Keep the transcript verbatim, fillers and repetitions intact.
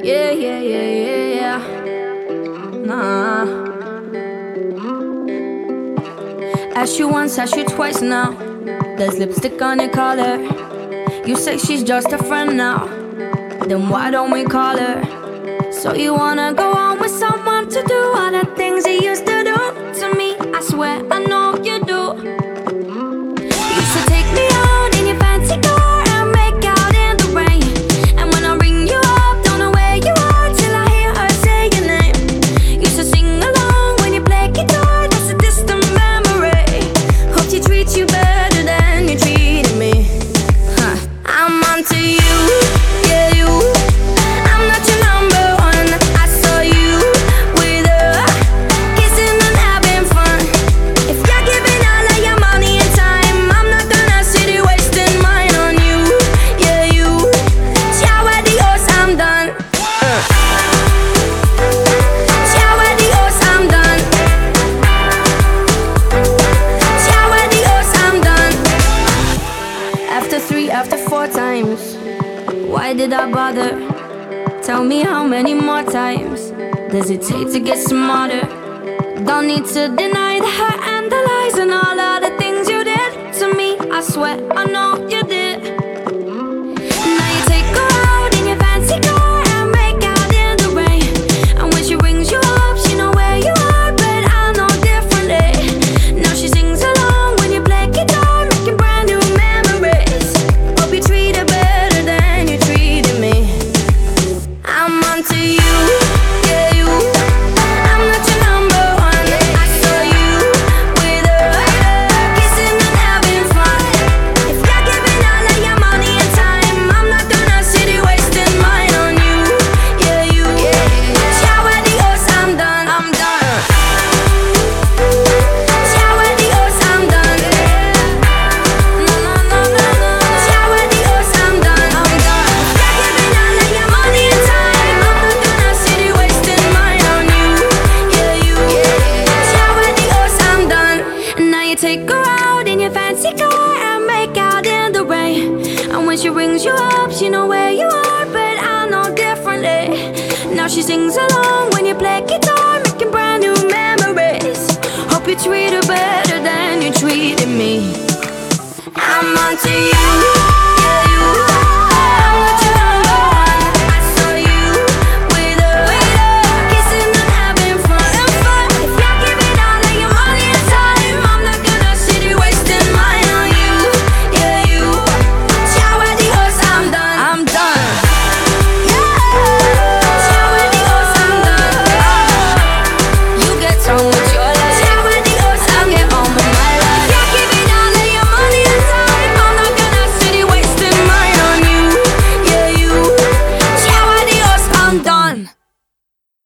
Yeah, yeah, yeah, yeah, yeah. Nah. Asked you once, asked you twice now. There's lipstick on your collar. You say she's just a friend now. Then why don't we call her? So you wanna go on with someone to do all the things you used to do to me? I swear I know you do. You should take me out in your fancy car and make out in the rain. And when I ring you up, don't know where you are till I hear her say your name. You should sing along when you play guitar, that's a distant memory. Hope she treats you better than you treated me. Huh. I'm onto you, yeah you. I'm not your number one. I saw you with her, kissing and having fun. If you're giving all of your money and time, I'm not gonna sit here wasting mine on you, yeah you. Ciao adios, I'm done. uh. Ciao adios, I'm done. Ciao adios, I'm done. After three, after four times, why did I bother? Tell me how many more times does it take to get smarter? Don't need to deny the hurt and the lies and all of the things you did to me. I swear I know you did. Now you take her out in your fancy car and make out in the rain. And when she rings you up, she know where you are, but I know differently. Now she sings along when you play guitar, making brand new memories. Hope you treat her better than you treated me. I'm onto you, yeah you. I'm not your number one. I saw you with her, kissing and having fun. If you're giving all of your money and time, I'm not gonna sit here wasting mine on you, yeah you. Ciao adios, I'm done, I'm done. Ciao adios, I'm done. No, no, no, no, no. Ciao adios, I'm done, I'm done. If you're giving all of your money and time, I'm not gonna sit here wasting mine on you, yeah you. Ciao adios, I'm done. And now you take her out in your fancy car and make out in the rain. And when she rings you up, she know where you are, but I know differently. Now she sings along when you play guitar, making brand new memories. Hope you treat her better than you treated me. I'm onto you.